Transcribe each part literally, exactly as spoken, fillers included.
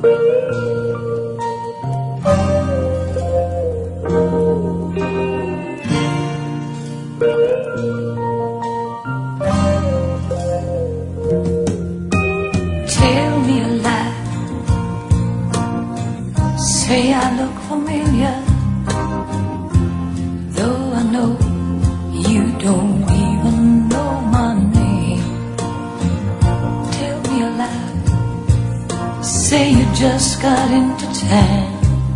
Tell me a lie. Say I look familiar, though I know you don't even know my name. Tell me a lie. Say you just got into town,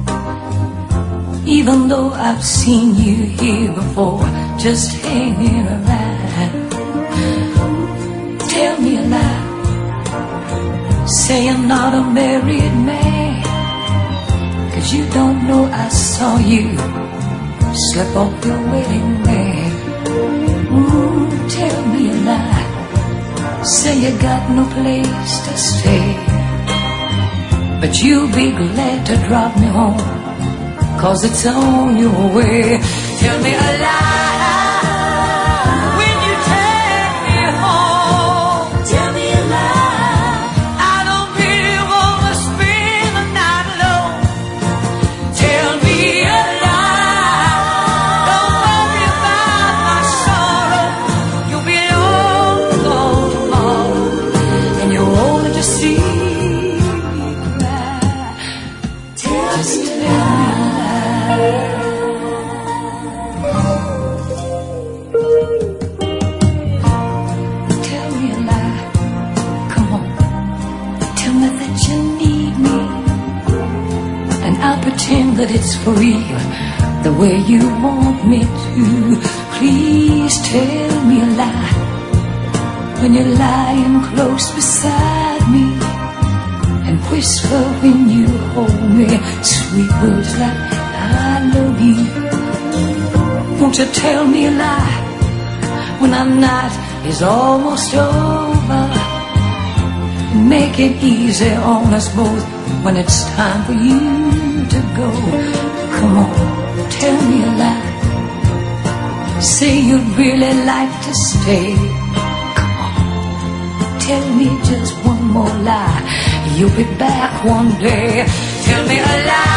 even though I've seen you here before, just hanging around. Tell me a lie. Say I'm not a married man, 'cause you don't know I saw you slip off your wedding band. Mm, tell me a lie. Say you got no place to stay, but you'll be glad to drop me home, 'cause it's on your way. Tell me a lie when you take me home. Tell me a lie. I don't really wanna spend the night alone. Tell me a lie. Don't worry about my sorrow. You'll be long gone tomorrow, and you're only to see me cry. Just tell me a lie. Tell me a lie. Come on. Tell me that you need me, and I'll pretend that it's for real, the way you want me to. Please tell me a lie when you're lying close beside me, and whisper when you hold me sweet words like I love you. Won't you tell me a lie when our night is almost over? Make it easy on us both when it's time for you to go. Come on, tell me a lie. Say you'd really like to stay. Come on, tell me just one more lie. You'll be back one day. Tell me a lie.